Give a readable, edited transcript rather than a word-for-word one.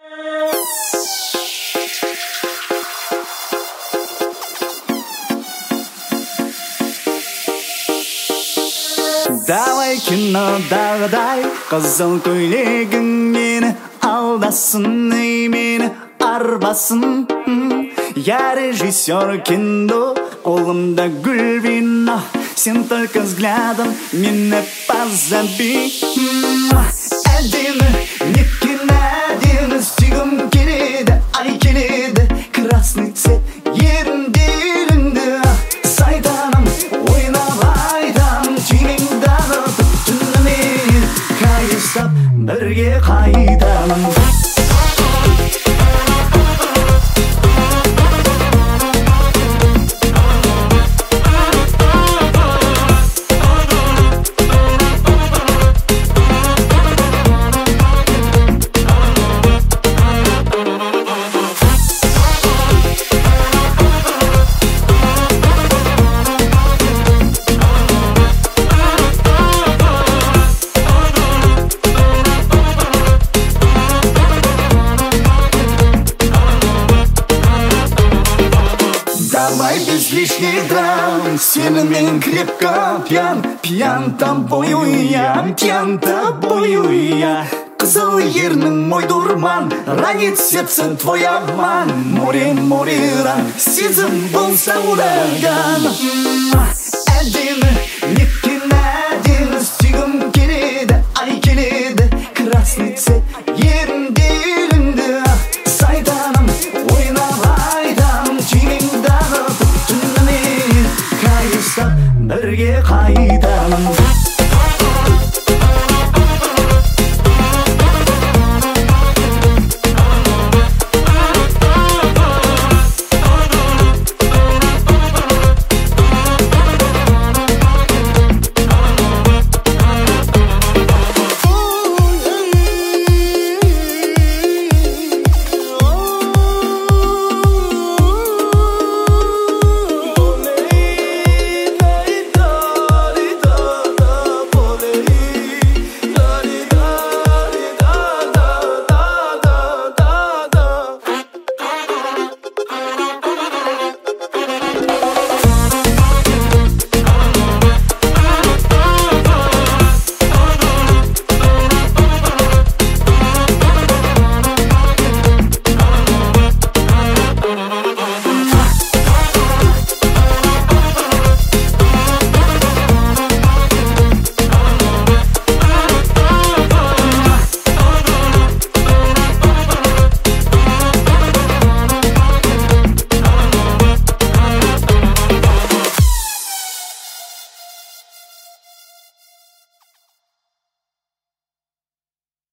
Давай кинодағыдай қызыл көйлегің мені алдасын, ей мені арбасын. Я режиссер кино, қолымда гүл вино, сен только взглядом меня позови. Әдемі, неткен әдемі, сүйгім келеді, ай келеді, красный цвет ерінде еліңді. Сайтаным, ойнап айтам, түймеңді ағытып түнімен, қайыстап бірге қайтамын. Давай без лишних драм, сильный крепко пьян, пьян тобою я, пьян тобою я. Қызыл ернің мой дурман, ранит сердце твой обман. Море, море ран, сезім болса ураган. Әдемі, неткен әдемі, сүйгім келеді, ай келеді, красный цвет ерінде еліңді. Сайтаным, ойнап айтам, түймеңді ағытып түнімен, қайыстап бірге қайтамын.